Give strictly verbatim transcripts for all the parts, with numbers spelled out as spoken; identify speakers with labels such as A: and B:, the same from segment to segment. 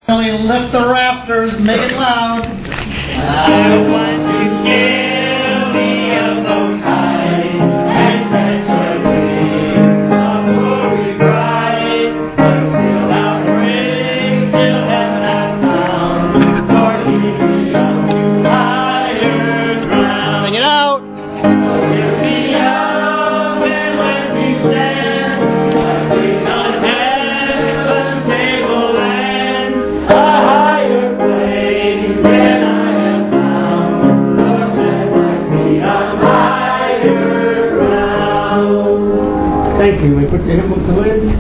A: Lift the rafters, make it loud.
B: I want to give me a bow tie and that's what we before we cry. But still our ring, still haven't I found, nor see me on higher ground.
A: Sing it out.
B: Lift me up and let me stand. I take on heaven's tableland, a higher plane than I have found. Nor man like me on higher ground. Thank you. We put the hymn up to it.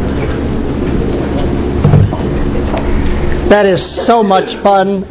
A: That is so much fun.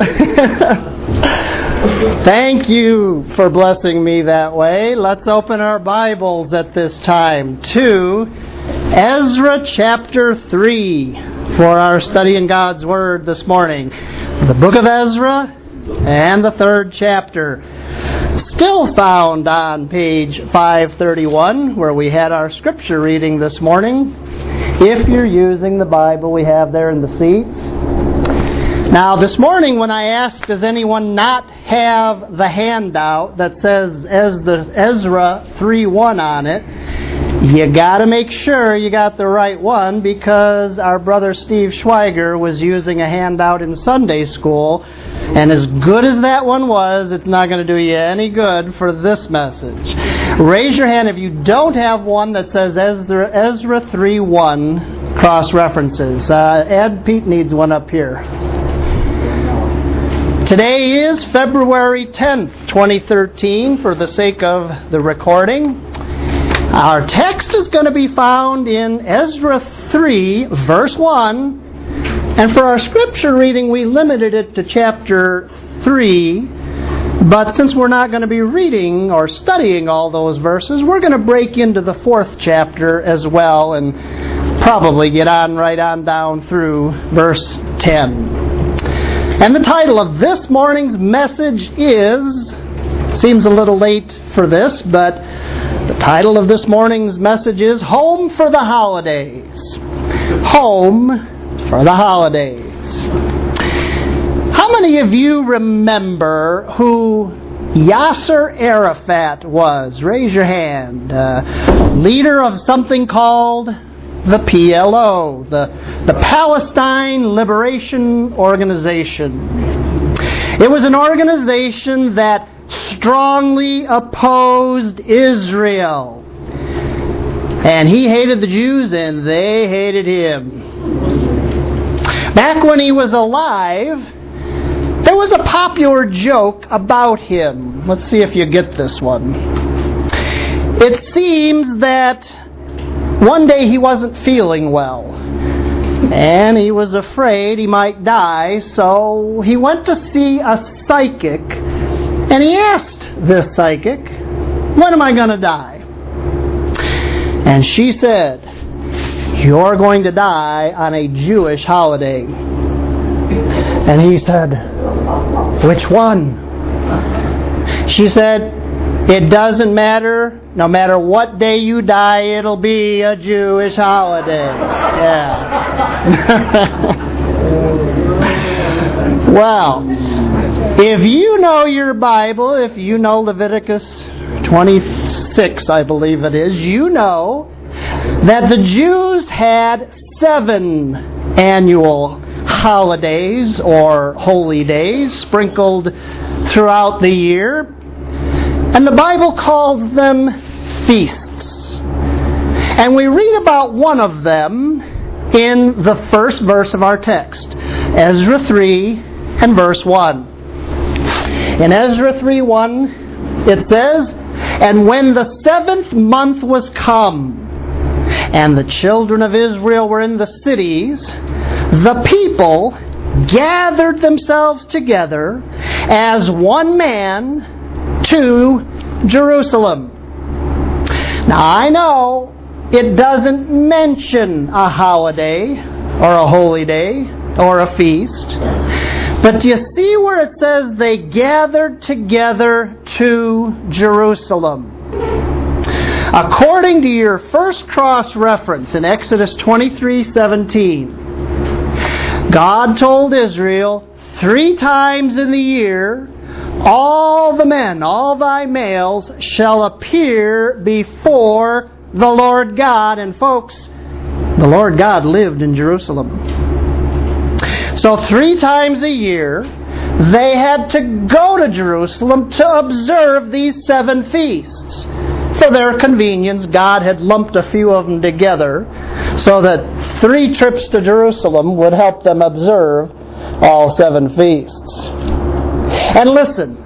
A: Thank you for blessing me that way. Let's open our Bibles at this time to Ezra chapter three for our study in God's Word this morning. The book of Ezra and the third chapter. Still found on page five thirty-one where we had our scripture reading this morning. If you're using the Bible we have there in the seats. Now, this morning when I asked, does anyone not have the handout that says Ezra three one on it, you got to make sure you got the right one because our brother Steve Schweiger was using a handout in Sunday school, and as good as that one was, it's not going to do you any good for this message. Raise your hand if you don't have one that says Ezra, Ezra three one cross-references. Uh, Ed, Pete needs one up here. Today is February tenth, twenty thirteen, for the sake of the recording. Our text is going to be found in Ezra three, verse one. And for our scripture reading, we limited it to chapter three. But since we're not going to be reading or studying all those verses, we're going to break into the fourth chapter as well and probably get on right on down through verse ten. And the title of this morning's message is, seems a little late for this, but the title of this morning's message is Home for the Holidays. Home for the Holidays. How many of you remember who Yasser Arafat was? Raise your hand. Uh, leader of something called the P L O, the, the Palestine Liberation Organization. It was an organization that strongly opposed Israel. And he hated the Jews and they hated him. Back when he was alive, there was a popular joke about him. Let's see if you get this one. It seems that one day he wasn't feeling well, and he was afraid he might die, so he went to see a psychic, and he asked this psychic, when am I going to die? And she said, you're going to die on a Jewish holiday. And he said, which one? She said, it doesn't matter. No matter what day you die, it'll be a Jewish holiday. Yeah. Well, if you know your Bible, if you know Leviticus twenty-six, I believe it is, you know that the Jews had seven annual holidays or holy days sprinkled throughout the year. And the Bible calls them feasts. And we read about one of them in the first verse of our text, Ezra three and verse one. In Ezra three one, it says, and when the seventh month was come, and the children of Israel were in the cities, the people gathered themselves together as one man to Jerusalem. Now I know it doesn't mention a holiday or a holy day or a feast, but do you see where it says they gathered together to Jerusalem? According to your first cross reference in Exodus twenty-three seventeen, God told Israel, three times in the year, all the men, all thy males, shall appear before the Lord God. And folks, the Lord God lived in Jerusalem. So three times a year, they had to go to Jerusalem to observe these seven feasts. For their convenience, God had lumped a few of them together so that three trips to Jerusalem would help them observe all seven feasts. And listen,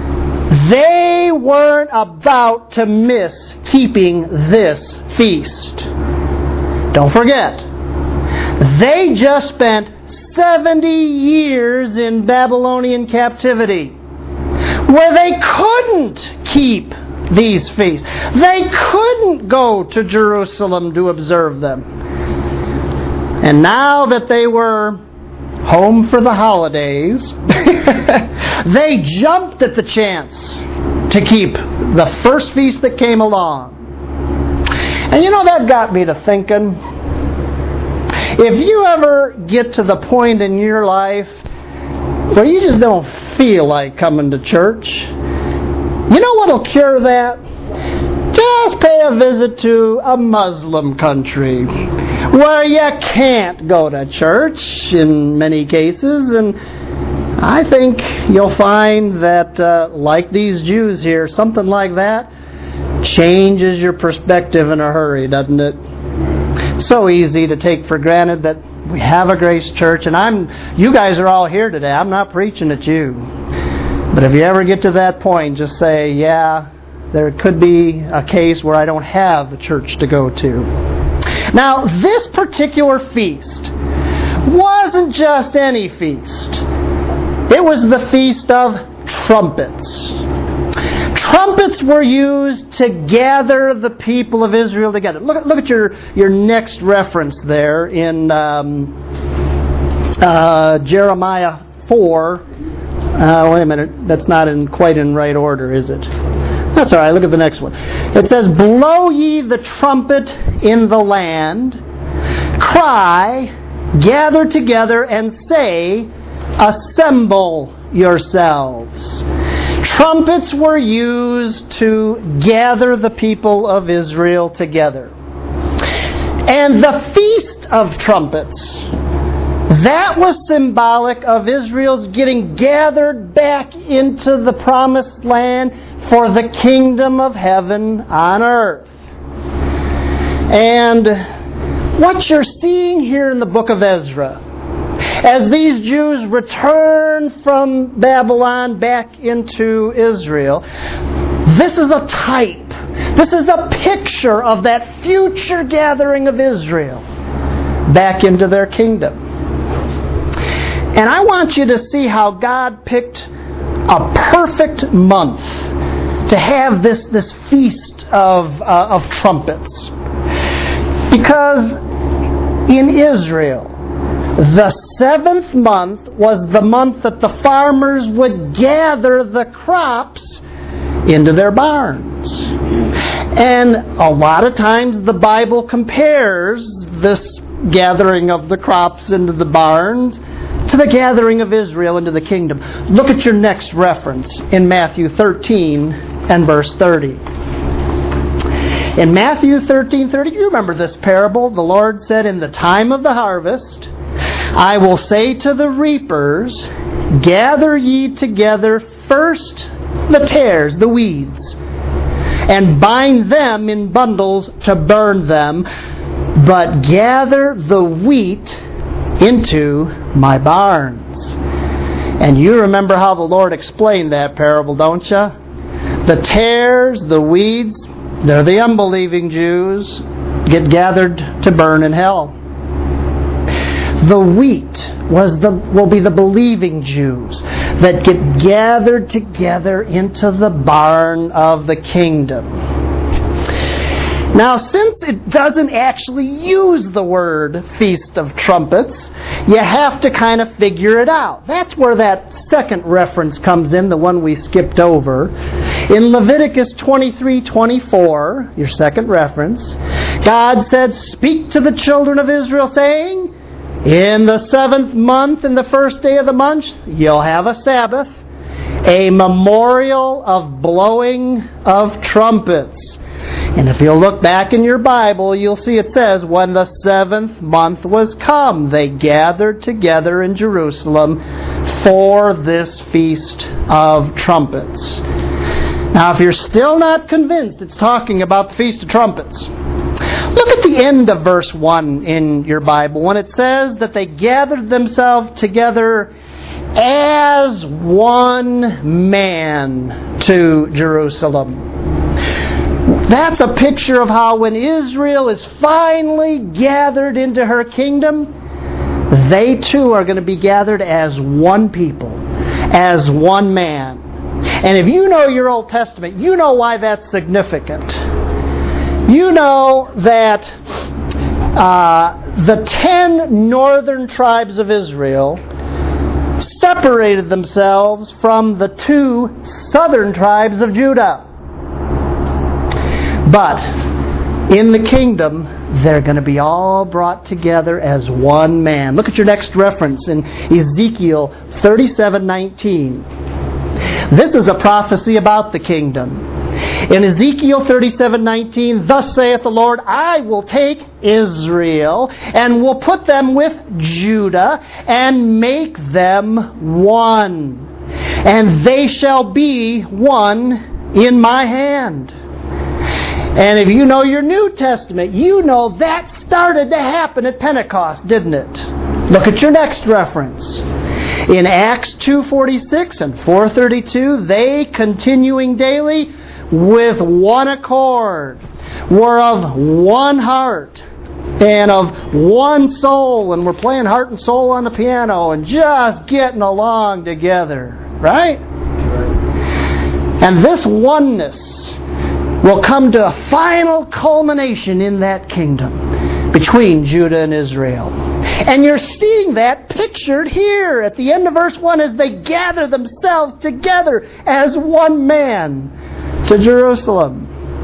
A: they weren't about to miss keeping this feast. Don't forget, they just spent seventy years in Babylonian captivity where they couldn't keep these feasts. They couldn't go to Jerusalem to observe them. And now that they were home for the holidays, they jumped at the chance to keep the first feast that came along. And you know, that got me to thinking, if you ever get to the point in your life where you just don't feel like coming to church, you know what'll cure that? Just pay a visit to a Muslim country where you can't go to church in many cases, and I think you'll find that, uh, like these Jews here, something like that changes your perspective in a hurry, doesn't it? So easy to take for granted that we have a Grace Church, and I'm you guys are all here today. I'm not preaching at you. But if you ever get to that point, just say, yeah, there could be a case where I don't have the church to go to. Now, this particular feast wasn't just any feast. It was the Feast of Trumpets. Trumpets were used to gather the people of Israel together. Look at, look at your, your next reference there in um, uh, Jeremiah four. Uh, wait a minute, that's not in quite in right order, is it? That's all right, look at the next one. It says, blow ye the trumpet in the land, cry, gather together, and say, assemble yourselves. Trumpets were used to gather the people of Israel together. And the Feast of Trumpets, that was symbolic of Israel's getting gathered back into the promised land for the kingdom of heaven on earth. And what you're seeing here in the book of Ezra, as these Jews return from Babylon back into Israel, this is a type, this is a picture of that future gathering of Israel back into their kingdom. And I want you to see how God picked a perfect month to have this, this feast of, uh, of trumpets. Because in Israel, the seventh month was the month that the farmers would gather the crops into their barns. And a lot of times the Bible compares this gathering of the crops into the barns to the gathering of Israel into the kingdom. Look at your next reference in Matthew thirteen and verse thirty. In Matthew thirteen thirty, you remember this parable? The Lord said, in the time of the harvest, I will say to the reapers, gather ye together first the tares, the weeds, and bind them in bundles to burn them, but gather the wheat into my barns. And you remember how the Lord explained that parable, don't you? The tares, the weeds, they're the unbelieving Jews, get gathered to burn in hell. The wheat was the will be the believing Jews that get gathered together into the barn of the kingdom. Now, since it doesn't actually use the word Feast of Trumpets, you have to kind of figure it out. That's where that second reference comes in, the one we skipped over. In Leviticus twenty-three twenty-four, your second reference, God said, speak to the children of Israel, saying, In the seventh month, in the first day of the month, you'll have a Sabbath, a memorial of blowing of trumpets. And if you'll look back in your Bible, you'll see it says, when the seventh month was come, they gathered together in Jerusalem for this feast of trumpets. Now, if you're still not convinced it's talking about the Feast of Trumpets, look at the end of verse one in your Bible when it says that they gathered themselves together as one man to Jerusalem. That's a picture of how when Israel is finally gathered into her kingdom, they too are going to be gathered as one people, as one man. And if you know your Old Testament, you know why that's significant. You know that uh, the ten northern tribes of Israel separated themselves from the two southern tribes of Judah. But in the kingdom, they're going to be all brought together as one man. Look at your next reference in Ezekiel thirty-seven nineteen. This is a prophecy about the kingdom. In Ezekiel thirty-seven nineteen, thus saith the Lord, I will take Israel and will put them with Judah and make them one. And they shall be one in my hand. And if you know your New Testament, you know that started to happen at Pentecost, didn't it? Look at your next reference. In Acts two forty-six and four thirty-two, they, continuing daily with one accord, were of one heart and of one soul, and we're playing heart and soul on the piano and just getting along together, right? And this oneness will come to a final culmination in that kingdom between Judah and Israel. And you're seeing that pictured here at the end of verse one as they gather themselves together as one man to Jerusalem.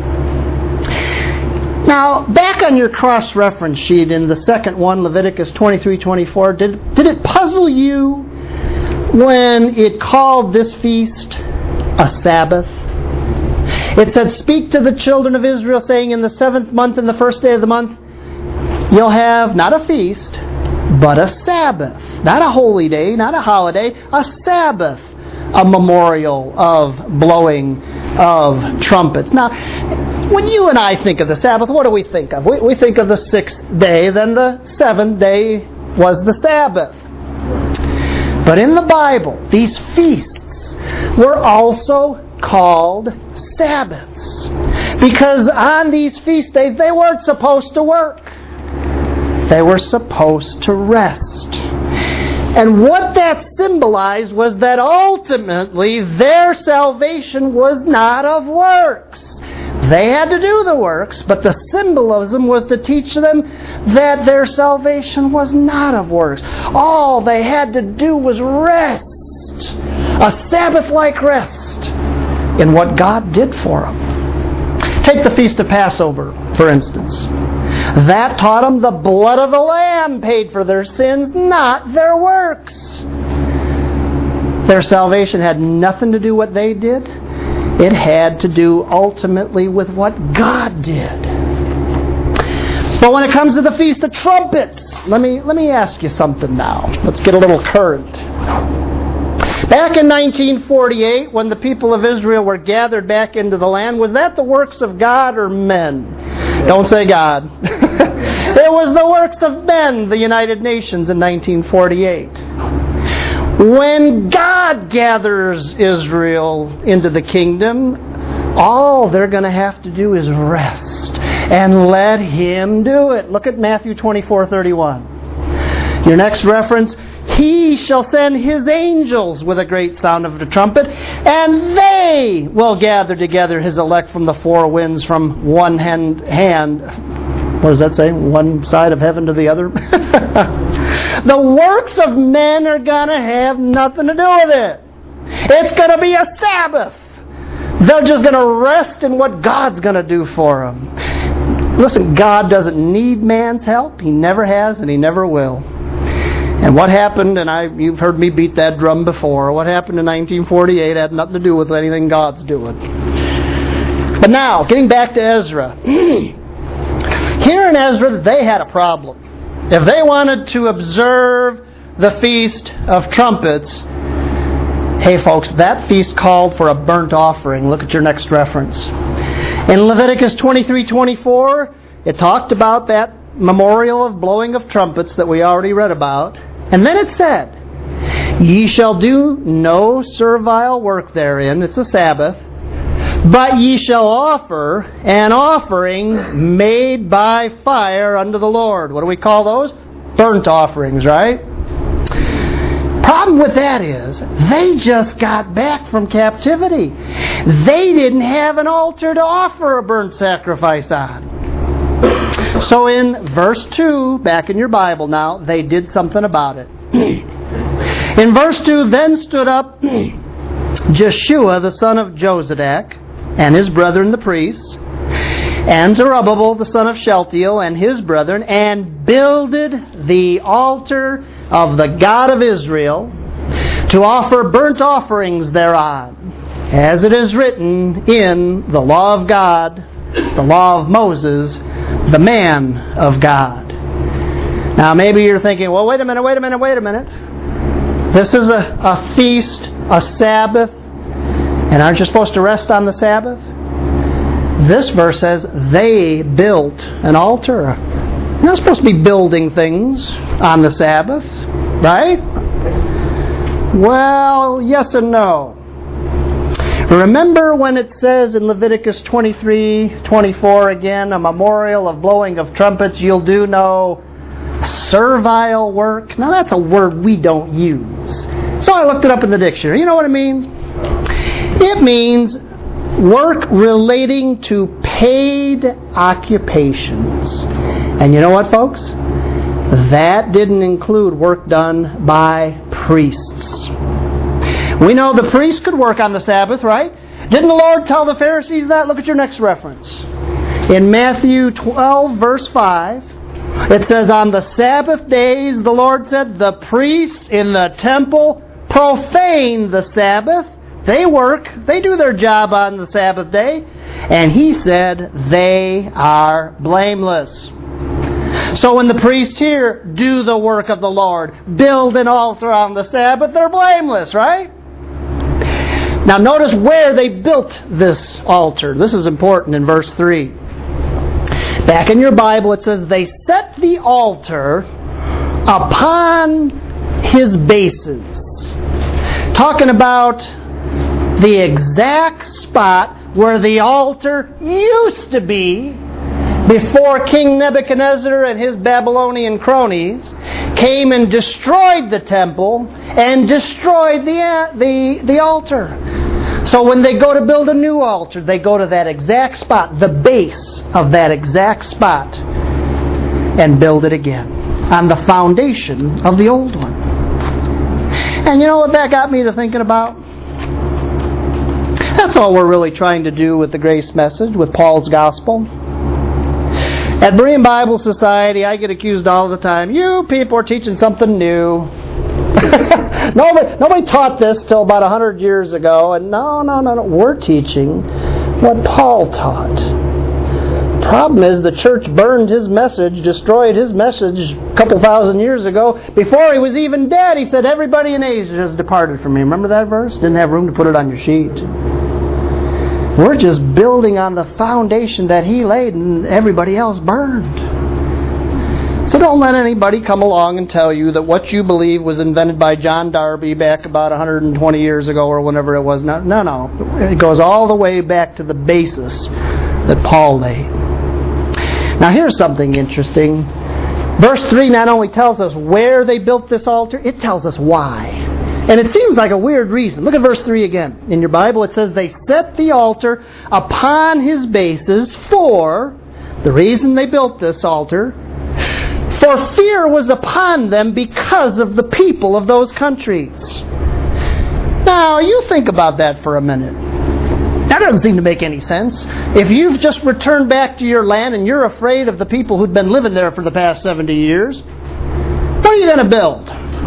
A: Now, back on your cross-reference sheet in the second one, Leviticus twenty-three twenty-four, did, did it puzzle you when it called this feast a Sabbath? It said, speak to the children of Israel, saying, in the seventh month, in the first day of the month, you'll have not a feast, but a Sabbath. Not a holy day, not a holiday, a Sabbath. A memorial of blowing of trumpets. Now, when you and I think of the Sabbath, what do we think of? We, we think of the sixth day, then the seventh day was the Sabbath. But in the Bible, these feasts were also called Sabbaths. Because on these feast days, they weren't supposed to work. They were supposed to rest. And what that symbolized was that ultimately their salvation was not of works. They had to do the works, but the symbolism was to teach them that their salvation was not of works. All they had to do was rest. A Sabbath-like rest in what God did for them. Take the Feast of Passover, for instance. That taught them the blood of the Lamb paid for their sins, not their works. Their salvation had nothing to do with what they did. It had to do ultimately with what God did. But when it comes to the Feast of Trumpets, let me, let me ask you something now. Let's get a little current. Back in nineteen forty-eight, when the people of Israel were gathered back into the land, was that the works of God or men? Don't say God. It was the works of men, the United Nations, in nineteen forty-eight. When God gathers Israel into the kingdom, all they're going to have to do is rest and let Him do it. Look at Matthew twenty-four thirty-one. Your next reference, He shall send His angels with a great sound of the trumpet, and they will gather together His elect from the four winds, from one hand, hand what does that say? One side of heaven to the other? The works of men are going to have nothing to do with it. It's going to be a Sabbath. They're just going to rest in what God's going to do for them. Listen, God doesn't need man's help. He never has and He never will. And what happened, and I, you've heard me beat that drum before, what happened in nineteen forty-eight had nothing to do with anything God's doing. But now, getting back to Ezra. Here in Ezra, they had a problem. If they wanted to observe the Feast of Trumpets, hey folks, that feast called for a burnt offering. Look at your next reference. In Leviticus twenty-three twenty-four, it talked about that memorial of blowing of trumpets that we already read about. And then it said, ye shall do no servile work therein. It's a Sabbath. But ye shall offer an offering made by fire unto the Lord. What do we call those? Burnt offerings, right? Problem with that is, they just got back from captivity. They didn't have an altar to offer a burnt sacrifice on. So in verse two, back in your Bible now, they did something about it. In verse two, then stood up Jeshua the son of Jozadak, and his brethren the priests, and Zerubbabel the son of Shealtiel, and his brethren, and builded the altar of the God of Israel, to offer burnt offerings thereon, as it is written in the law of God, the law of Moses, the man of God. Now maybe you're thinking, well, wait a minute, wait a minute, wait a minute. This is a, a feast, a Sabbath, and aren't you supposed to rest on the Sabbath? This verse says they built an altar. You're not supposed to be building things on the Sabbath, right? Well, yes and no. Remember when it says in Leviticus twenty-three twenty-four again, a memorial of blowing of trumpets, you'll do no servile work? Now that's a word we don't use. So I looked it up in the dictionary. You know what it means? It means work relating to paid occupations. And you know what, folks? That didn't include work done by priests. We know the priests could work on the Sabbath, right? Didn't the Lord tell the Pharisees that? Look at your next reference. In Matthew twelve, verse five, it says, on the Sabbath days, the Lord said, the priests in the temple profane the Sabbath. They work. They do their job on the Sabbath day. And He said, they are blameless. So when the priests here do the work of the Lord, build an altar on the Sabbath, they're blameless, right? Now notice where they built this altar. This is important in verse three. Back in your Bible it says, they set the altar upon his bases. Talking about the exact spot where the altar used to be before King Nebuchadnezzar and his Babylonian cronies came and destroyed the temple and destroyed the, the, the altar. So when they go to build a new altar, they go to that exact spot, the base of that exact spot, and build it again on the foundation of the old one. And you know what that got me to thinking about? That's all we're really trying to do with the grace message, with Paul's gospel. At Berean Bible Society, I get accused all the time, you people are teaching something new. nobody, nobody taught this till about a hundred years ago, and no, no, no, no, we're teaching what Paul taught. The problem is the church burned his message, destroyed his message a couple thousand years ago. Before he was even dead, he said, everybody in Asia has departed from me. Remember that verse? Didn't have room to put it on your sheet. We're just building on the foundation that he laid and everybody else burned. So don't let anybody come along and tell you that what you believe was invented by John Darby back about one hundred twenty years ago or whenever it was. No, no, no. It goes all the way back to the basis that Paul laid. Now here's something interesting. Verse three not only tells us where they built this altar, it tells us why. And it seems like a weird reason. Look at verse three again. In your Bible it says, they set the altar upon his bases for, the reason they built this altar, for fear was upon them because of the people of those countries. Now, you think about that for a minute. That doesn't seem to make any sense. If you've just returned back to your land and you're afraid of the people who'd been living there for the past seventy years, what are you going to build?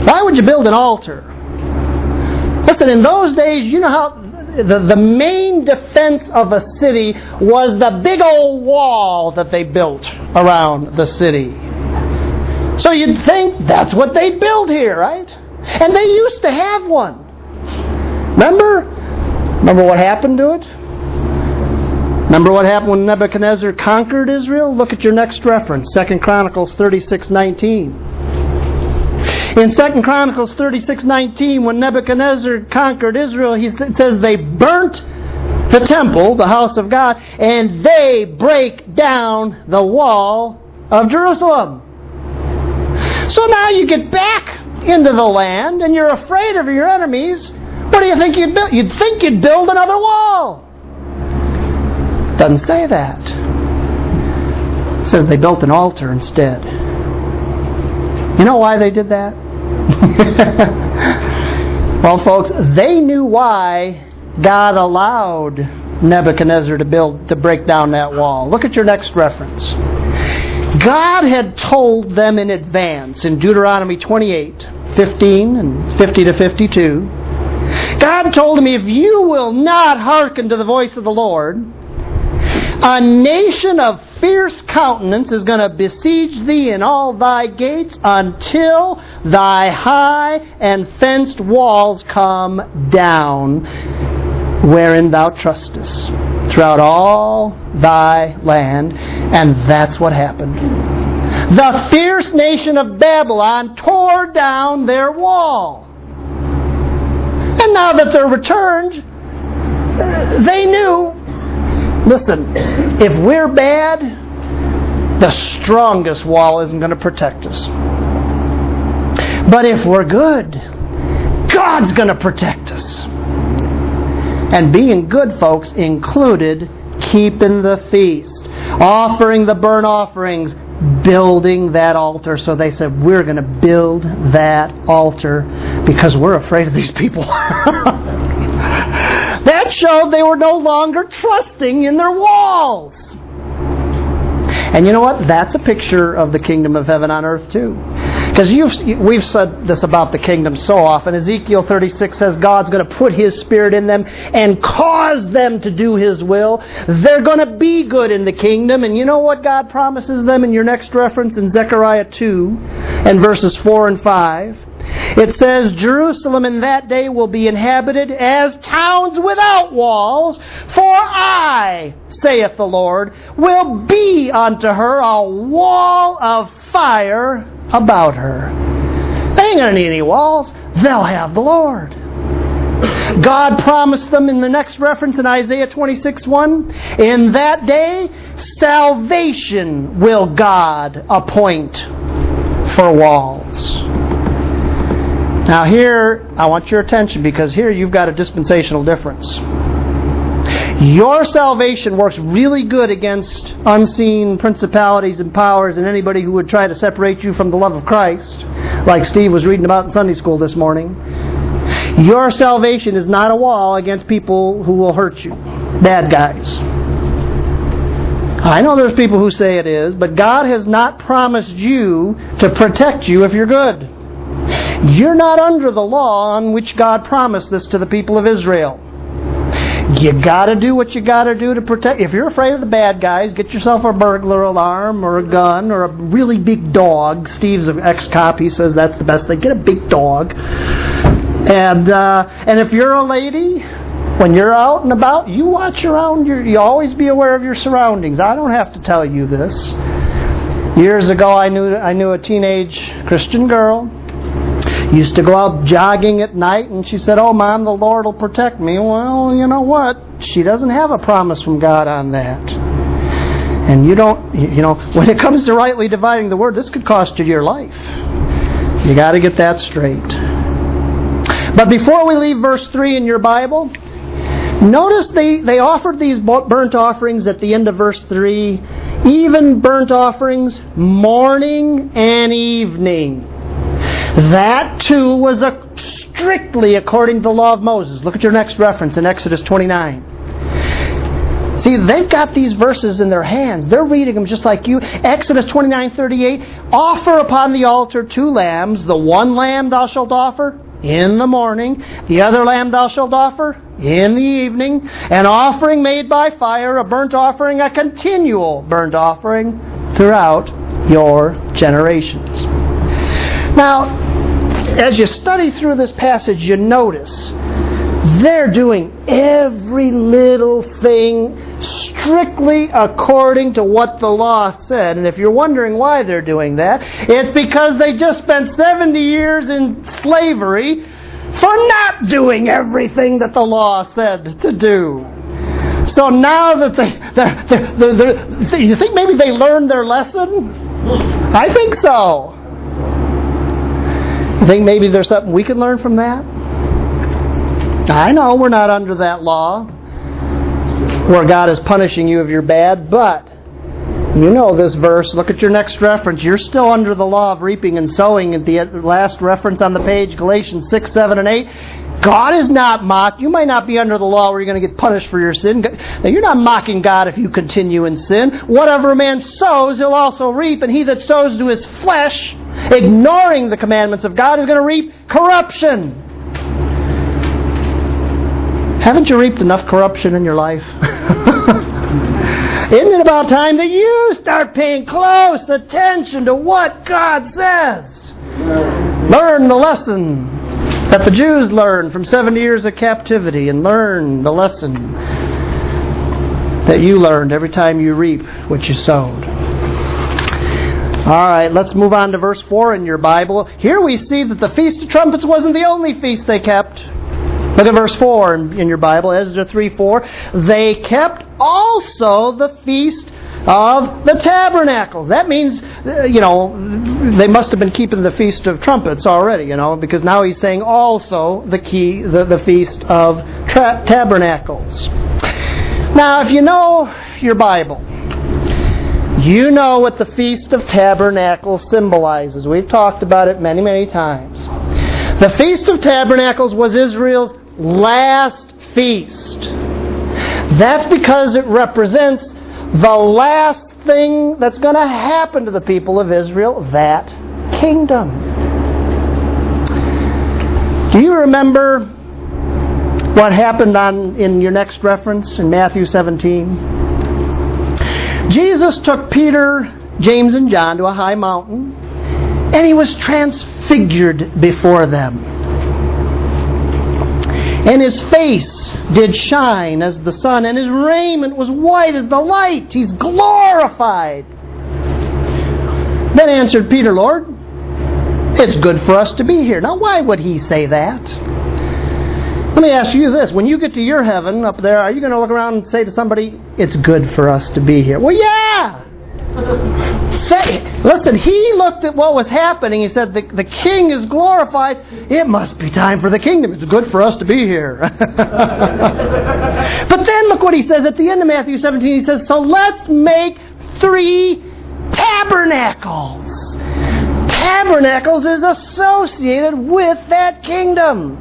A: Why would you build an altar? Listen, in those days, you know how the, the main defense of a city was the big old wall that they built around the city. So you'd think that's what they'd build here, right? And they used to have one. Remember? Remember what happened to it? Remember what happened when Nebuchadnezzar conquered Israel? Look at your next reference, Second Chronicles thirty-six nineteen. In Second Chronicles thirty-six nineteen, when Nebuchadnezzar conquered Israel, he says they burnt the temple, the house of God, and they break down the wall of Jerusalem. So now you get back into the land and you're afraid of your enemies. What do you think you'd build? You'd think you'd build another wall. Doesn't say that. It says they built an altar instead. You know why they did that? Well, folks, they knew why God allowed Nebuchadnezzar to build, to break down that wall. Look at your next reference. God had told them in advance in Deuteronomy twenty-eight, fifteen and fifty to fifty-two. God told him, if you will not hearken to the voice of the Lord, a nation of fierce countenance is going to besiege thee in all thy gates until thy high and fenced walls come down, wherein thou trustest, throughout all thy land. And that's what happened. The fierce nation of Babylon tore down their wall. And now that they're returned, they knew, listen, if we're bad, the strongest wall isn't going to protect us. But if we're good, God's going to protect us. And being good, folks, included keeping the feast, offering the burnt offerings, building that altar. So they said, we're going to build that altar because we're afraid of these people. That showed they were no longer trusting in their walls. And you know what? That's a picture of the kingdom of heaven on earth too. Because we've said this about the kingdom so often. Ezekiel thirty-six says God's going to put His Spirit in them and cause them to do His will. They're going to be good in the kingdom. And you know what God promises them in your next reference in Zechariah two and verses four and five? It says, Jerusalem in that day will be inhabited as towns without walls, for I, saith the Lord, will be unto her a wall of fire about her. They ain't going to need any walls. They'll have the Lord. God promised them in the next reference in Isaiah twenty-six one, in that day salvation will God appoint for walls. Now here, I want your attention, because here you've got a dispensational difference. Your salvation works really good against unseen principalities and powers and anybody who would try to separate you from the love of Christ, like Steve was reading about in Sunday school this morning. Your salvation is not a wall against people who will hurt you, bad guys. I know there's people who say it is, but God has not promised you to protect you if you're good. You're not under the law on which God promised this to the people of Israel. You got to do what you got to do to protect. If you're afraid of the bad guys, get yourself a burglar alarm or a gun or a really big dog. Steve's an ex-cop. He says that's the best thing. Get a big dog. And uh, and if you're a lady, when you're out and about, you watch around. You're, you always be aware of your surroundings. I don't have to tell you this. Years ago, I knew I knew a teenage Christian girl. Used to go out jogging at night, and she said, oh, Mom, the Lord will protect me. Well, you know what? She doesn't have a promise from God on that. And you don't, you know, when it comes to rightly dividing the word, this could cost you your life. You got to get that straight. But before we leave verse three in your Bible, notice they, they offered these burnt offerings at the end of verse three, even burnt offerings morning and evening. That too was a, strictly according to the law of Moses. Look at your next reference in Exodus twenty-nine. It See, they've got these verses in their hands. They're reading them just like you. Exodus twenty-nine thirty-eight, offer upon the altar two lambs. The one lamb thou shalt offer in the morning. The other lamb thou shalt offer in the evening. An offering made by fire, a burnt offering, a continual burnt offering throughout your generations. Now, as you study through this passage, you notice they're doing every little thing strictly according to what the law said. And if you're wondering why they're doing that, it's because they just spent seventy years in slavery for not doing everything that the law said to do. So now that they, they're, they're, they're, they're, you think maybe they learned their lesson? I think so. You think maybe there's something we can learn from that? I know we're not under that law where God is punishing you if you're bad, but you know this verse. Look at your next reference. You're still under the law of reaping and sowing at the last reference on the page, Galatians six, seven, and eight. God is not mocked. You might not be under the law where you're going to get punished for your sin. Now, you're not mocking God if you continue in sin. Whatever a man sows, he'll also reap. And he that sows to his flesh, ignoring the commandments of God, is going to reap corruption. Haven't you reaped enough corruption in your life? Isn't it about time that you start paying close attention to what God says? Learn the lesson that the Jews learned from seventy years of captivity, and learn the lesson that you learned every time you reap what you sowed. All right, let's move on to verse four in your Bible. Here we see that the Feast of Trumpets wasn't the only feast they kept. Look at verse four in your Bible, Ezra three four. They kept also the Feast of the Tabernacles. That means, you know, they must have been keeping the Feast of Trumpets already, you know, because now he's saying also the key, the, the Feast of tra- Tabernacles. Now, if you know your Bible, you know what the Feast of Tabernacles symbolizes. We've talked about it many, many times. The Feast of Tabernacles was Israel's last feast. That's because it represents the last thing that's going to happen to the people of Israel, that kingdom. Do you remember what happened on in your next reference in Matthew seventeen? Jesus took Peter, James, and John to a high mountain, and he was transfigured before them. And his face did shine as the sun, and his raiment was white as the light. He's glorified. Then answered Peter, Lord, it's good for us to be here. Now, why would he say that? Let me ask you this. When you get to your heaven up there, are you going to look around and say to somebody, it's good for us to be here? Well, yeah! Say, listen, he looked at what was happening. He said, the, the king is glorified. It must be time for the kingdom. It's good for us to be here. But then look what he says at the end of Matthew seventeen. He says, so let's make three tabernacles. Tabernacles is associated with that kingdom.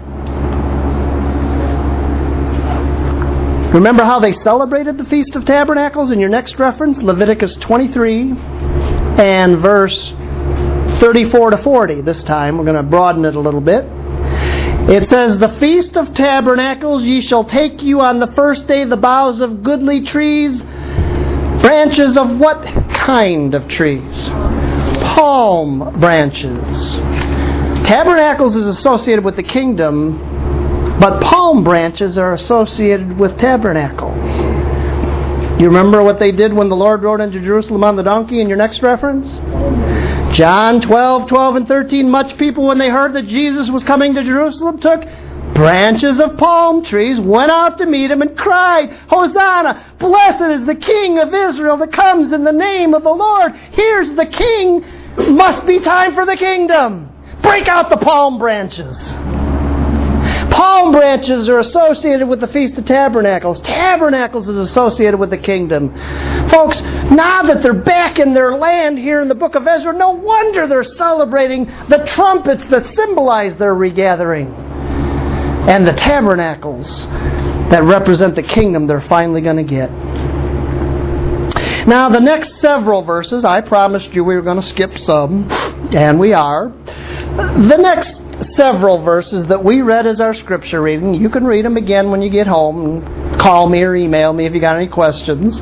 A: Remember how they celebrated the Feast of Tabernacles in your next reference? Leviticus twenty-three and verse thirty-four to forty. This time we're going to broaden it a little bit. It says, the Feast of Tabernacles, ye shall take you on the first day the boughs of goodly trees. Branches of what kind of trees? Palm branches. Tabernacles is associated with the kingdom, but palm branches are associated with tabernacles. You remember what they did when the Lord rode into Jerusalem on the donkey in your next reference? John twelve, twelve and thirteen. Much people, when they heard that Jesus was coming to Jerusalem, took branches of palm trees, went out to meet him, and cried, Hosanna! Blessed is the King of Israel that comes in the name of the Lord. Here's the King. Must be time for the kingdom. Break out the palm branches. Palm branches are associated with the Feast of Tabernacles. Tabernacles is associated with the kingdom. Folks, now that they're back in their land here in the book of Ezra, no wonder they're celebrating the trumpets that symbolize their regathering. And the tabernacles that represent the kingdom they're finally going to get. Now, the next several verses, I promised you we were going to skip some, and we are. The next several verses that we read as our scripture reading, you can read them again when you get home, and call me or email me if you got any questions.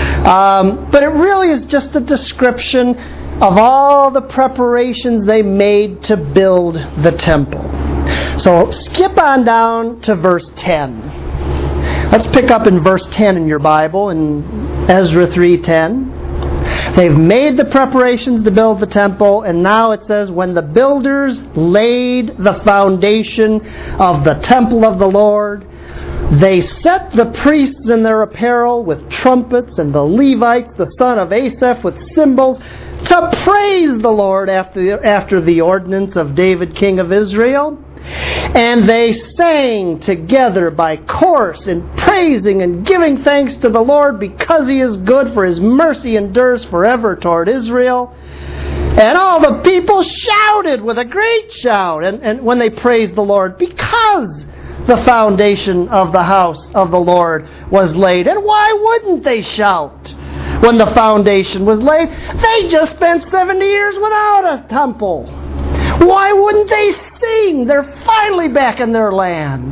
A: Um, but it really is just a description of all the preparations they made to build the temple. So skip on down to verse ten. Let's pick up in verse ten in your Bible, in Ezra three ten. They've made the preparations to build the temple, and now it says, when the builders laid the foundation of the temple of the Lord, they set the priests in their apparel with trumpets, and the Levites, the son of Asaph, with cymbals, to praise the Lord after the, after the ordinance of David, king of Israel. And they sang together by chorus in praising and giving thanks to the Lord because He is good, for His mercy endures forever toward Israel. And all the people shouted with a great shout and, and when they praised the Lord, because the foundation of the house of the Lord was laid. And why wouldn't they shout when the foundation was laid? They just spent seventy years without a temple. Why wouldn't they sing? They're finally back in their land.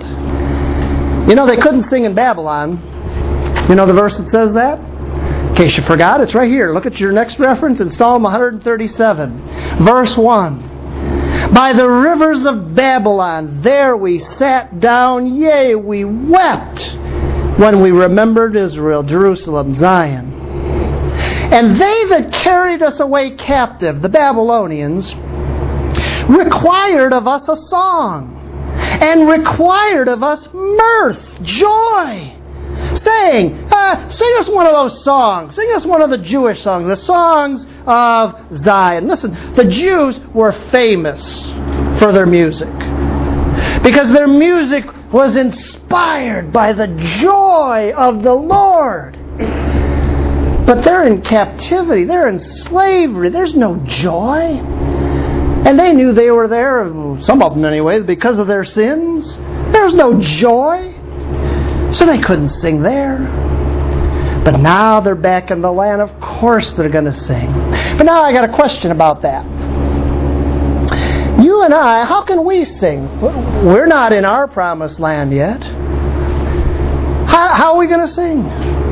A: You know, they couldn't sing in Babylon. You know the verse that says that? In case you forgot, it's right here. Look at your next reference in Psalm one thirty-seven, verse one. By the rivers of Babylon, there we sat down, yea, we wept when we remembered Israel, Jerusalem, Zion. And they that carried us away captive, the Babylonians, required of us a song, and required of us mirth, joy, saying, uh, sing us one of those songs, sing us one of the Jewish songs, the songs of Zion. Listen, the Jews were famous for their music, because their music was inspired by the joy of the Lord. But they're in captivity, they're in slavery, there's no joy. And they knew they were there, some of them anyway, because of their sins. There was no joy. So they couldn't sing there. But now they're back in the land. Of course they're going to sing. But now I got a question about that. You and I, how can we sing? We're not in our promised land yet. How, how are we going to sing?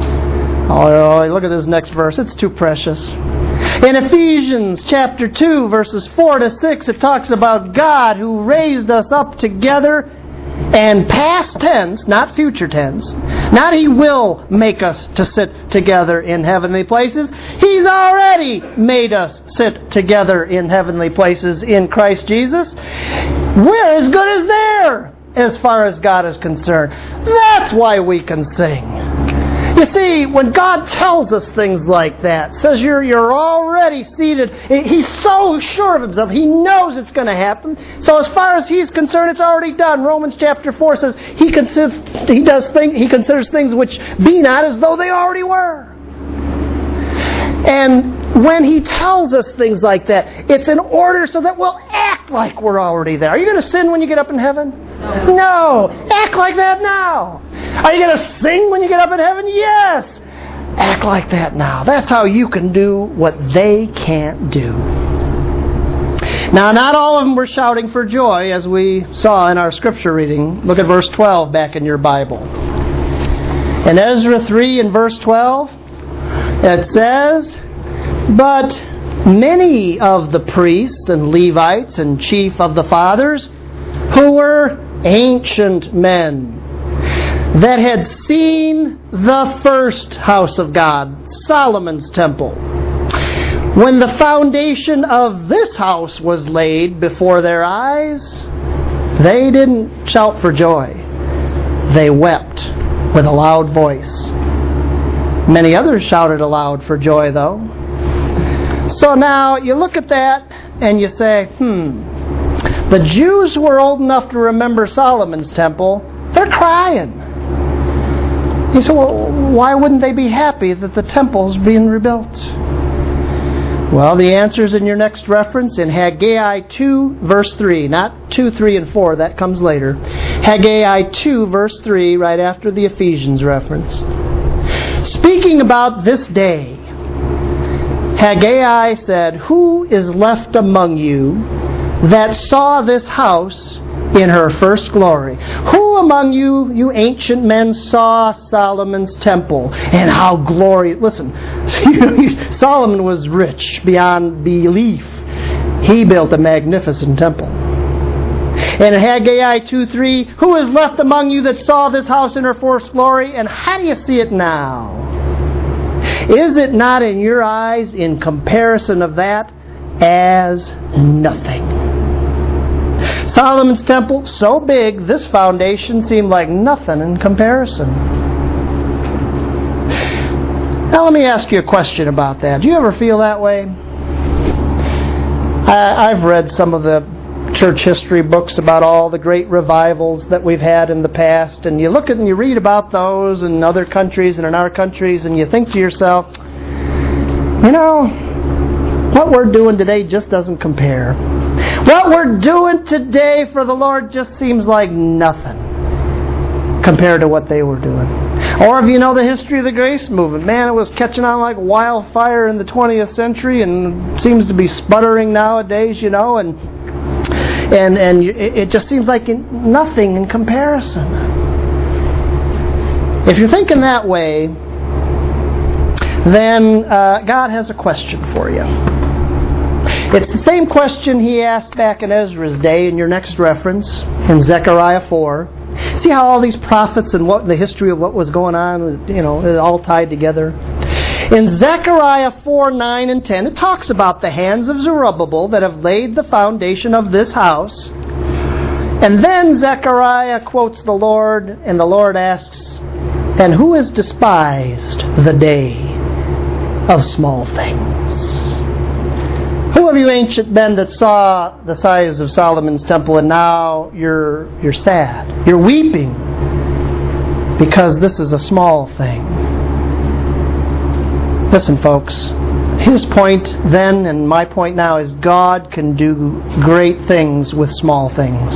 A: Oh, look at this next verse. It's too precious. In Ephesians chapter two, verses four to six, it talks about God who raised us up together, and past tense, not future tense, not He will make us to sit together in heavenly places. He's already made us sit together in heavenly places in Christ Jesus. We're as good as there as far as God is concerned. That's why we can sing. You see, when God tells us things like that, says you're you're already seated, He's so sure of Himself. He knows it's going to happen. So as far as He's concerned, it's already done. Romans chapter four says He considers He does things He considers things which be not as though they already were. And when He tells us things like that, it's in order so that we'll act like we're already there. Are you going to sin when you get up in heaven? No. No. Act like that now. Are you going to sing when you get up in heaven? Yes. Act like that now. That's how you can do what they can't do. Now, not all of them were shouting for joy, as we saw in our scripture reading. Look at verse twelve back in your Bible. In Ezra three and verse twelve, it says, but many of the priests and Levites and chief of the fathers, who were ancient men, that had seen the first house of God, Solomon's temple, when the foundation of this house was laid before their eyes, they didn't shout for joy. They wept with a loud voice. Many others shouted aloud for joy, though. So now you look at that and you say, hmm, the Jews who were old enough to remember Solomon's temple, they're crying. He said, well, why wouldn't they be happy that the temple's being rebuilt? Well, the answer is in your next reference in Haggai two, verse three. Not two, three, and four. That comes later. Haggai two, verse three, right after the Ephesians reference. Speaking about this day, Haggai said, "Who is left among you that saw this house in her first glory? Who among you, you ancient men, saw Solomon's temple and how glorious?" Listen, Solomon was rich beyond belief. He built a magnificent temple. And in Haggai two three, "Who is left among you that saw this house in her first glory? And how do you see it now? Is it not in your eyes, in comparison of that, as nothing?" Solomon's temple, so big, this foundation seemed like nothing in comparison. Now let me ask you a question about that. Do you ever feel that way? I, I've read some of the church history books about all the great revivals that we've had in the past, and you look at and you read about those in other countries and in our countries, and you think to yourself, you know, what we're doing today just doesn't compare. What we're doing today for the Lord just seems like nothing compared to what they were doing. Or if you know the history of the grace movement, man, it was catching on like wildfire in the twentieth century and seems to be sputtering nowadays, you know, and And and it just seems like nothing in comparison. If you're thinking that way, then uh, God has a question for you. It's the same question He asked back in Ezra's day in your next reference, in Zechariah four. See how all these prophets and what the history of what was going on, you know, it all tied together. In Zechariah four, nine, and ten, it talks about the hands of Zerubbabel that have laid the foundation of this house. And then Zechariah quotes the Lord, and the Lord asks, "And who has despised the day of small things?" Who of you ancient men that saw the size of Solomon's temple and now you're you're sad? You're weeping because this is a small thing. Listen, folks, his point then and my point now is God can do great things with small things.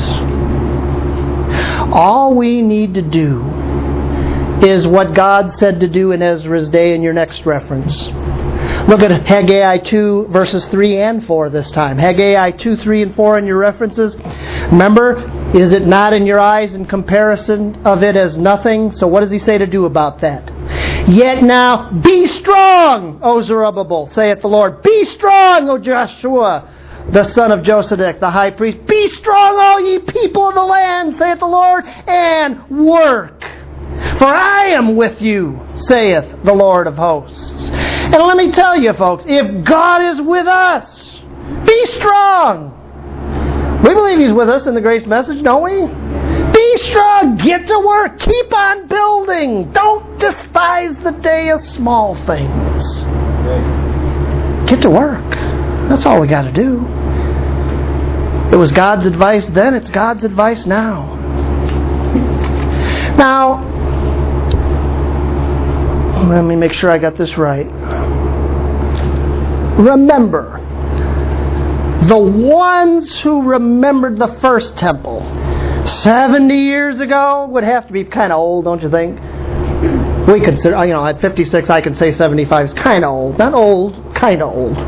A: All we need to do is what God said to do in Ezra's day in your next reference. Look at Haggai two, verses three and four this time. Haggai two, three and four in your references. Remember, is it not in your eyes in comparison of it as nothing? So what does he say to do about that? "Yet now be strong, O Zerubbabel, saith the Lord. Be strong, O Joshua, the son of Josedek, the high priest. Be strong, all ye people of the land, saith the Lord, and work. For I am with you, saith the Lord of hosts." And let me tell you, folks, if God is with us, be strong. We believe He's with us in the grace message, don't we? Be strong. Get to work. Keep on building. Don't despise the day of small things. Get to work. That's all we got to do. It was God's advice then. It's God's advice now. Now, let me make sure I got this right. Remember, the ones who remembered the first temple seventy years ago would have to be kind of old, don't you think? We consider, you know, at fifty-six I can say seventy-five is kind of old. Not old, kind of old.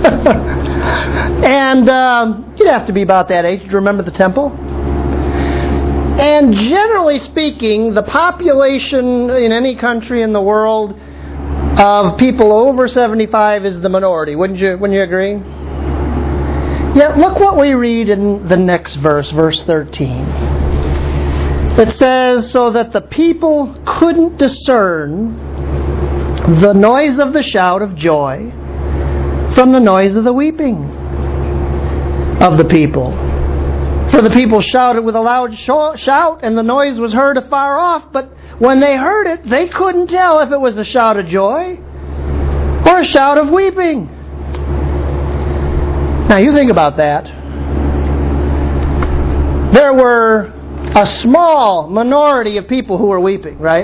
A: And um, you'd have to be about that age to remember the temple. And generally speaking, the population in any country in the world of people over seventy-five is the minority. Wouldn't you, wouldn't you agree? Yet look what we read in the next verse, verse thirteen. It says, "So that the people couldn't discern the noise of the shout of joy from the noise of the weeping of the people. For the people shouted with a loud shout, and the noise was heard afar off, but when they heard it, they couldn't tell if it was a shout of joy or a shout of weeping." Now you think about that. There were a small minority of people who were weeping, right?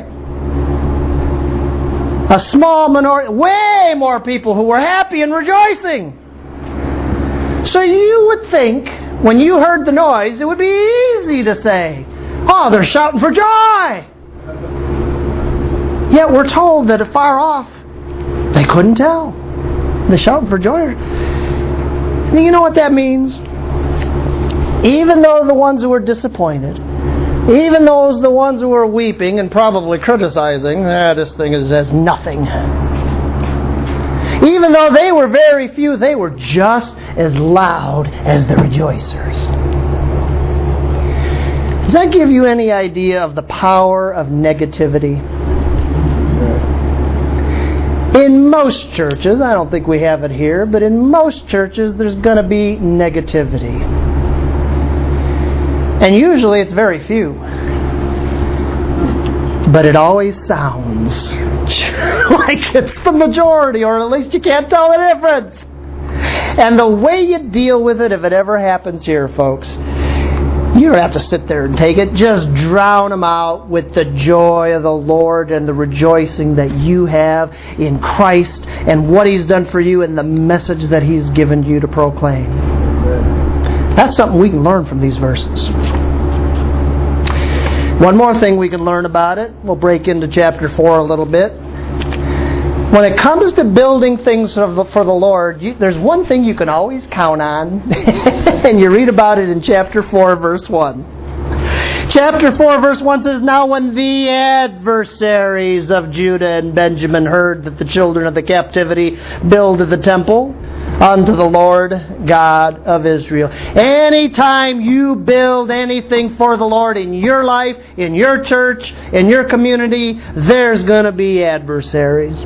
A: A small minority, way more people who were happy and rejoicing. So you would think, when you heard the noise, it would be easy to say, "Oh, they're shouting for joy." Yet we're told that afar off, they couldn't tell. The shout for joy. You know what that means? Even though the ones who were disappointed, even those the ones who were weeping and probably criticizing, ah, this thing is as nothing. Even though they were very few, they were just as loud as the rejoicers. Does that give you any idea of the power of negativity? In most churches, I don't think we have it here, but in most churches there's going to be negativity. And usually it's very few. But it always sounds like it's the majority, or at least you can't tell the difference. And the way you deal with it, if it ever happens here, folks, you don't have to sit there and take it. Just drown them out with the joy of the Lord and the rejoicing that you have in Christ and what He's done for you and the message that He's given you to proclaim. That's something we can learn from these verses. One more thing we can learn about it. We'll break into chapter four a little bit. When it comes to building things for the, for the Lord, you, there's one thing you can always count on. And you read about it in chapter four, verse one. Chapter four, verse one says, "Now when the adversaries of Judah and Benjamin heard that the children of the captivity builded the temple unto the Lord God of Israel." Anytime you build anything for the Lord in your life, in your church, in your community, there's going to be adversaries.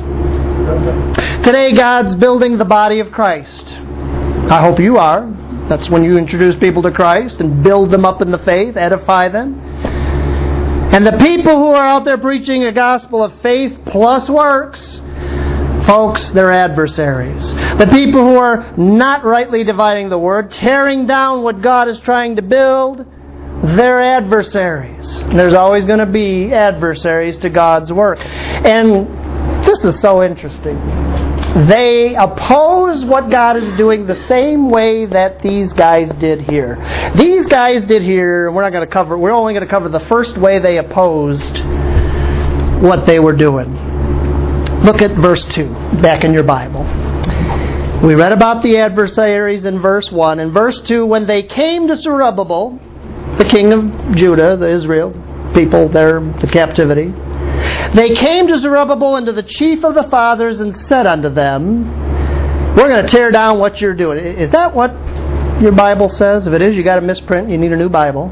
A: Today God's building the body of Christ. I hope you are. That's when you introduce people to Christ and build them up in the faith, edify them. And the people who are out there preaching a gospel of faith plus works, folks, they're adversaries. The people who are not rightly dividing the word, tearing down what God is trying to build, they're adversaries. And there's always going to be adversaries to God's work. And this is so interesting. They oppose what God is doing the same way that these guys did here. These guys did here, we're not going to cover, we're only going to cover the first way they opposed what they were doing. Look at verse two, back in your Bible. We read about the adversaries in verse one. In verse two, when they came to Zerubbabel, the king of Judah, the Israel people there, the captivity, they came to Zerubbabel and to the chief of the fathers and said unto them, "We're going to tear down what you're doing." Is that what your Bible says? If it is, you got to misprint. You need a new Bible.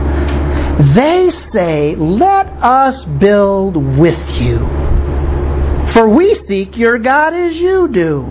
A: They say, "Let us build with you, for we seek your God as you do.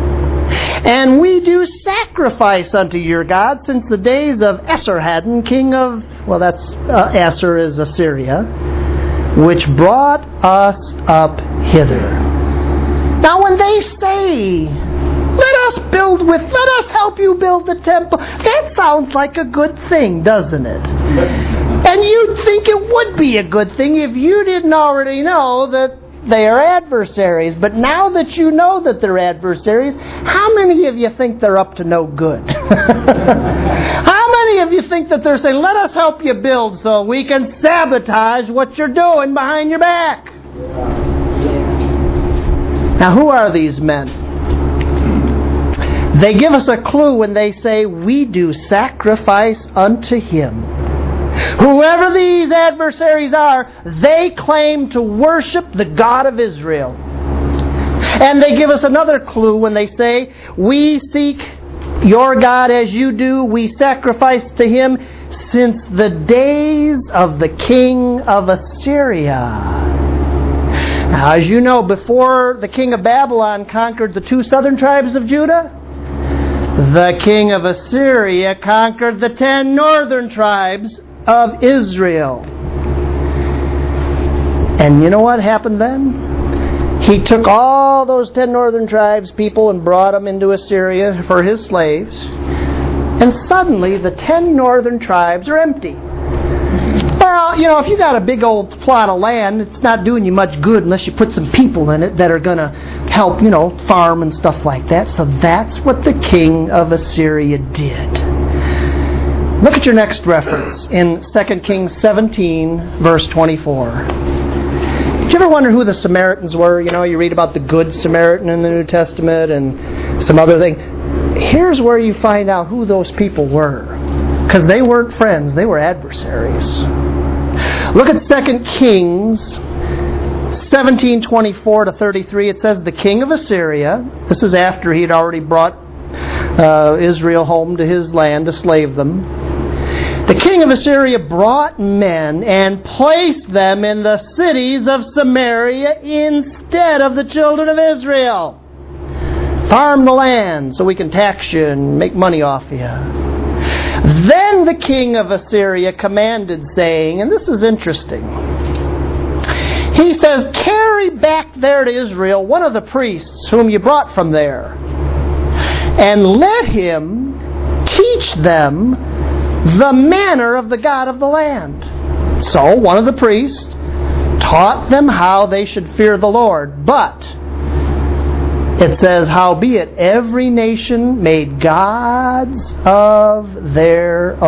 A: And we do sacrifice unto your God since the days of Esarhaddon, king of," well, that's uh, Asser is Assyria, "which brought us up hither." Now when they say, "Let us build with, let us help you build the temple," that sounds like a good thing, doesn't it? And you'd think it would be a good thing if you didn't already know that they are adversaries. But now that you know that they're adversaries, how many of you think they're up to no good? How many of you think that they're saying, "Let us help you build so we can sabotage what you're doing behind your back"? Now, who are these men? They give us a clue when they say, "We do sacrifice unto him." Whoever these adversaries are, they claim to worship the God of Israel. And they give us another clue when they say, "We seek your God as you do. We sacrifice to him since the days of the king of Assyria." Now, as you know, before the king of Babylon conquered the two southern tribes of Judah, the king of Assyria conquered the ten northern tribes of Israel. And you know what happened then? He took all those ten northern tribes people and brought them into Assyria for his slaves. And suddenly the ten northern tribes are empty. Well, you know, if you got a big old plot of land, it's not doing you much good unless you put some people in it that are going to help, you know, farm and stuff like that. So that's what the king of Assyria did. Look at your next reference in Second Kings seventeen, verse twenty-four. Did you ever wonder who the Samaritans were? You know, you read about the Good Samaritan in the New Testament and some other thing. Here's where you find out who those people were. Because they weren't friends, they were adversaries. Look at Second Kings seventeen twenty-four to thirty-three. It says, the king of Assyria, this is after he had already brought uh, Israel home to his land to slave them. The king of Assyria brought men and placed them in the cities of Samaria instead of the children of Israel. Farm the land so we can tax you and make money off you. Then the king of Assyria commanded, saying, and this is interesting, he says, carry back there to Israel one of the priests whom you brought from there, and let him teach them the manner of the God of the land. So one of the priests taught them how they should fear the Lord. But it says, howbeit every nation made gods of their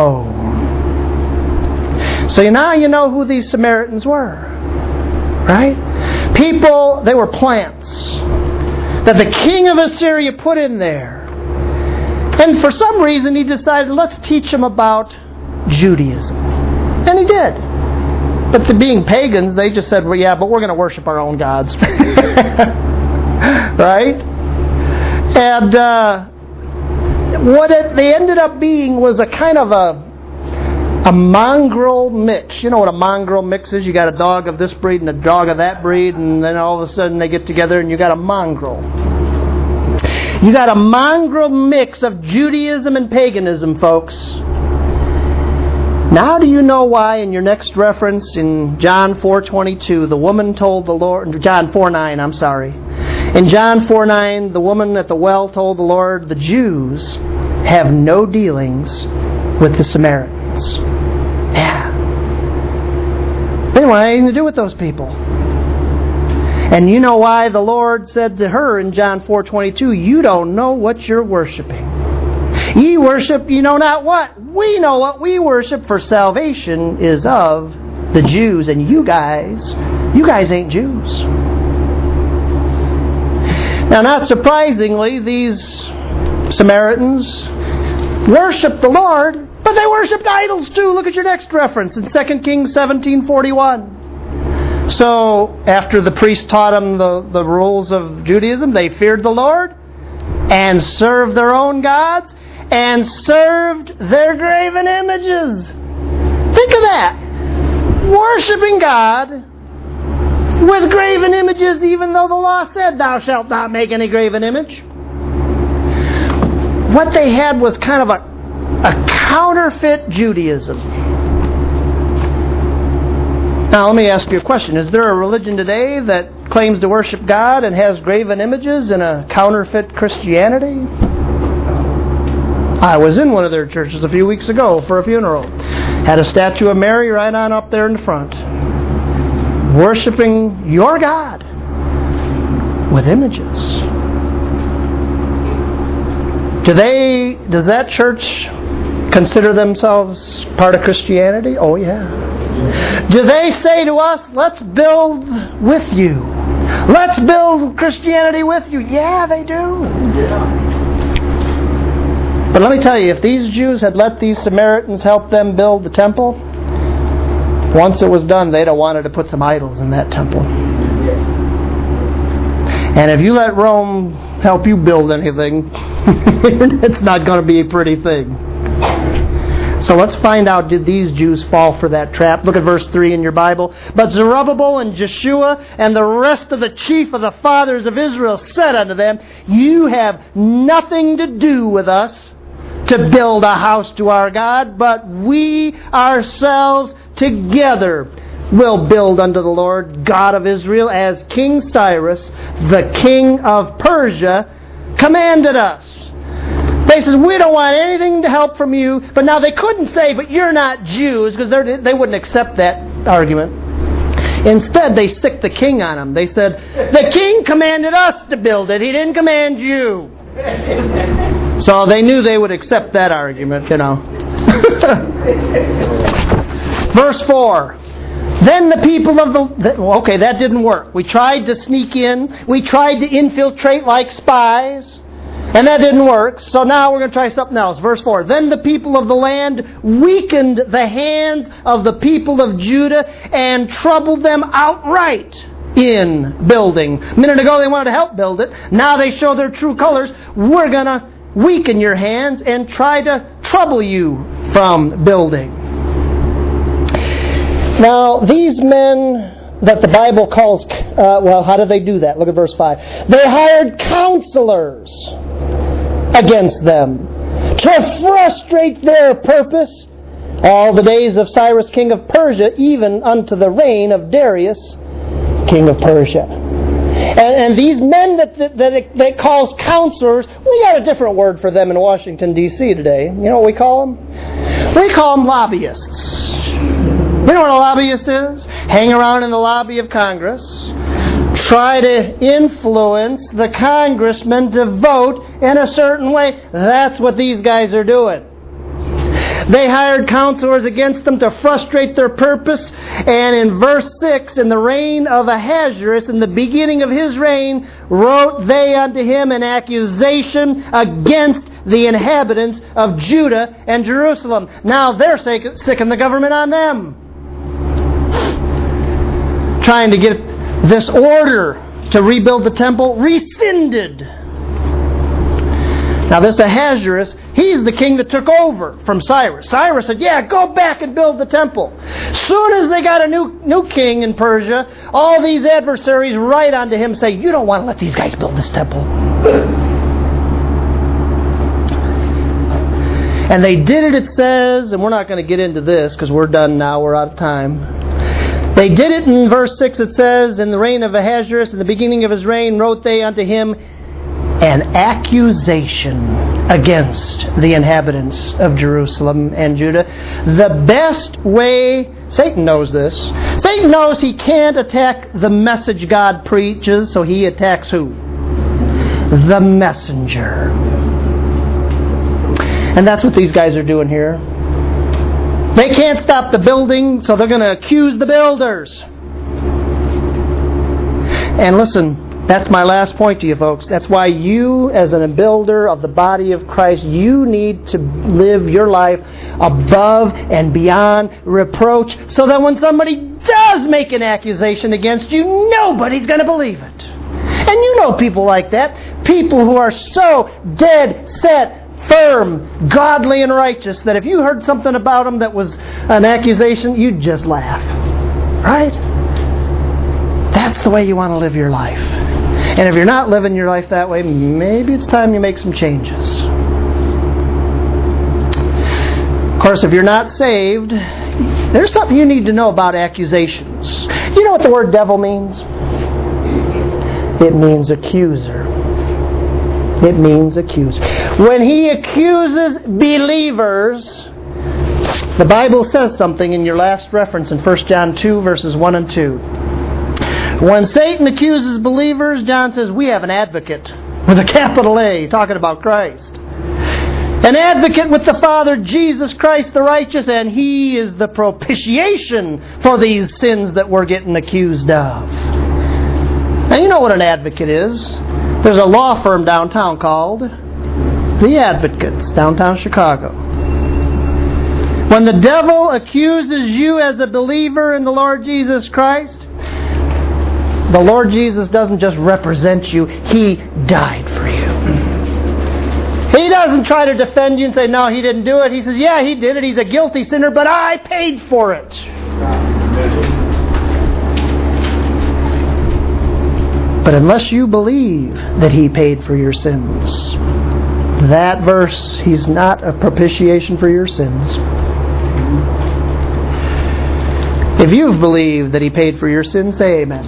A: own. So now you know who these Samaritans were. Right? People, they were plants that the king of Assyria put in there. And for some reason he decided, let's teach them about Judaism. And he did. But the being pagans, they just said, well, yeah, but we're going to worship our own gods. Right? And uh, what it, they ended up being was a kind of a a mongrel mix. You know what a mongrel mix is? You got a dog of this breed and a dog of that breed, and then all of a sudden they get together and you got a mongrel. You got a mongrel mix of Judaism and paganism, folks. Now do you know why in your next reference in John four twenty-two, the woman told the Lord, John four nine, I'm sorry. In John four nine, the woman at the well told the Lord, the Jews have no dealings with the Samaritans. Yeah. They didn't want anything to do with those people. And you know why the Lord said to her in John four twenty-two, you don't know what you're worshiping. Ye worship you know not what. We know what we worship, for salvation is of the Jews. And you guys, you guys ain't Jews. Now, not surprisingly, these Samaritans worshiped the Lord, but they worshipped idols too. Look at your next reference in Second Kings seventeen forty-one. So, after the priest taught them the, the rules of Judaism, they feared the Lord and served their own gods and served their graven images. Think of that. Worshipping God with graven images, even though the law said, thou shalt not make any graven image. What they had was kind of a, a counterfeit Judaism. Now, let me ask you a question. Is there a religion today that claims to worship God and has graven images in a counterfeit Christianity? I was in one of their churches a few weeks ago for a funeral. Had a statue of Mary right on up there in the front. Worshipping your God with images. Do they, does that church consider themselves part of Christianity? Oh, yeah. Do they say to us, let's build with you? Let's build Christianity with you? Yeah, they do. But let me tell you, if these Jews had let these Samaritans help them build the temple, once it was done, they'd have wanted to put some idols in that temple. And if you let Rome help you build anything, it's not going to be a pretty thing. So let's find out, did these Jews fall for that trap? Look at verse three in your Bible. But Zerubbabel and Jeshua and the rest of the chief of the fathers of Israel said unto them, you have nothing to do with us to build a house to our God, but we ourselves together will build unto the Lord God of Israel, as King Cyrus, the king of Persia, commanded us. They said, we don't want anything to help from you. But now they couldn't say, but you're not Jews, because they wouldn't accept that argument. Instead, they sicked the king on them. They said, the king commanded us to build it. He didn't command you. So they knew they would accept that argument, you know. Verse four. Then the people of the... Okay, that didn't work. We tried to sneak in. We tried to infiltrate like spies. And that didn't work. So now we're going to try something else. Verse four. Then the people of the land weakened the hands of the people of Judah and troubled them outright in building. A minute ago they wanted to help build it. Now they show their true colors. We're going to weaken your hands and try to trouble you from building. Now, these men that the Bible calls, uh, well, how did they do that? Look at verse five. They hired counselors against them to frustrate their purpose all the days of Cyrus, king of Persia, even unto the reign of Darius, king of Persia. And, and these men that, that, that it, that it calls counselors, we got a different word for them in Washington, D C today. You know what we call them? We call them lobbyists. You know what a lobbyist is? Hang around in the lobby of Congress, try to influence the congressman to vote in a certain way. That's what these guys are doing. They hired counselors against them to frustrate their purpose. And in verse six, in the reign of Ahasuerus, in the beginning of his reign, wrote they unto him an accusation against the inhabitants of Judah and Jerusalem. Now they're sicking the government on them, trying to get this order to rebuild the temple rescinded. Now this Ahasuerus, he's the king that took over from Cyrus. Cyrus said, yeah, go back and build the temple. Soon as they got a new new king in Persia, all these adversaries write onto him, say, you don't want to let these guys build this temple. And they did it, it says, and we're not going to get into this because we're done now, we're out of time. They did it in verse six, it says, in the reign of Ahasuerus, in the beginning of his reign, wrote they unto him an accusation against the inhabitants of Jerusalem and Judah. The best way, Satan knows this, Satan knows he can't attack the message God preaches, so he attacks who? The messenger. And that's what these guys are doing here. They can't stop the building, so they're going to accuse the builders. And listen, that's my last point to you folks. That's why you, as a builder of the body of Christ, you need to live your life above and beyond reproach, so that when somebody does make an accusation against you, nobody's going to believe it. And you know people like that. People who are so dead set, firm, godly, and righteous that if you heard something about them that was an accusation, you'd just laugh. Right? That's the way you want to live your life. And if you're not living your life that way, maybe it's time you make some changes. Of course, if you're not saved, there's something you need to know about accusations. You know what the word devil means? It means accuser. It means accuse. When he accuses believers, the Bible says something in your last reference in First John two, verses one and two. When Satan accuses believers, John says, we have an advocate with a capital A, talking about Christ. An advocate with the Father, Jesus Christ the righteous, and he is the propitiation for these sins that we're getting accused of. Now you know what an advocate is. There's a law firm downtown called The Advocates, downtown Chicago. When the devil accuses you as a believer in the Lord Jesus Christ, the Lord Jesus doesn't just represent you, He died for you. He doesn't try to defend you and say, no, He didn't do it. He says, yeah, He did it. He's a guilty sinner, but I paid for it. But unless you believe that He paid for your sins, that verse, He's not a propitiation for your sins. If you've believed that He paid for your sins, say amen.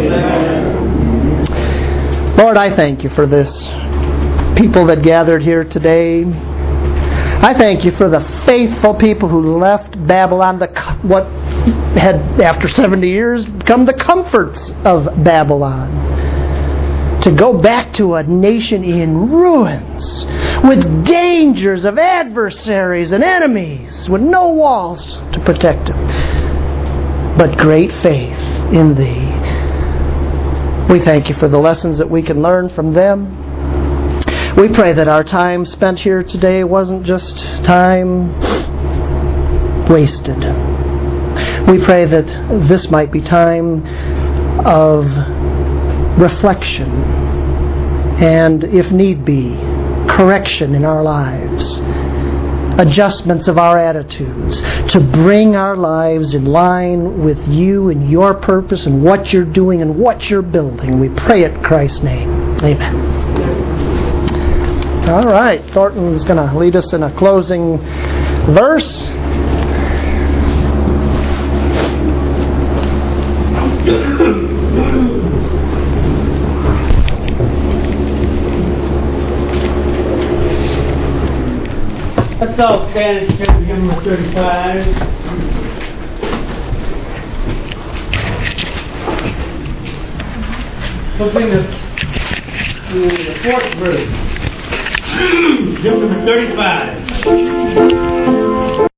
A: Amen. Lord, I thank You for this people that gathered here today. I thank You for the faithful people who left Babylon, the what had, after seventy years, become the comforts of Babylon. To go back to a nation in ruins, with dangers of adversaries and enemies, with no walls to protect them. but great faith in Thee. We thank You for the lessons that we can learn from them. We pray that our time spent here today wasn't just time wasted. We pray that this might be time of reflection and, if need be, correction in our lives, adjustments of our attitudes to bring our lives in line with You and Your purpose and what You're doing and what You're building. We pray it in Christ's name. Amen. All right, Thornton's going to lead us in a closing verse.
B: Let's all stand and stand to hymn number thirty-five. We'll sing the, the fourth verse. Hymn number thirty-five.